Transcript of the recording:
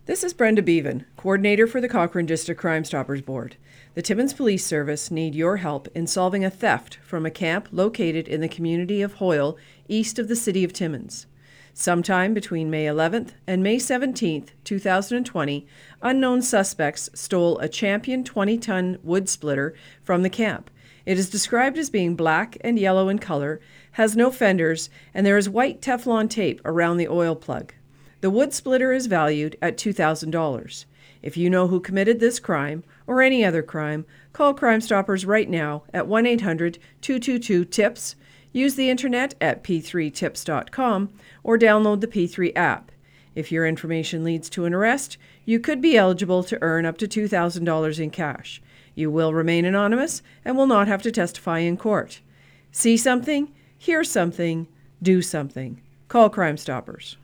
This is Brenda Beavan, Coordinator for the Cochrane District Crime Stoppers Board. The Timmins Police Service need your help in solving a theft from a camp located in the community of Hoyle, east of the city of Timmins. Sometime between May 11th and May 17th, 2020, unknown suspects stole a Champion 20-ton wood splitter from the camp. It is described as being black and yellow in color, has no fenders, and there is white Teflon tape around the oil plug. The wood splitter is valued at $2,000. If you know who committed this crime or any other crime, call Crime Stoppers right now at 1-800-222-TIPS. Use the internet at p3tips.com or download the P3 app. If your information leads to an arrest, you could be eligible to earn up to $2,000 in cash. You will remain anonymous and will not have to testify in court. See something, hear something, do something. Call Crime Stoppers.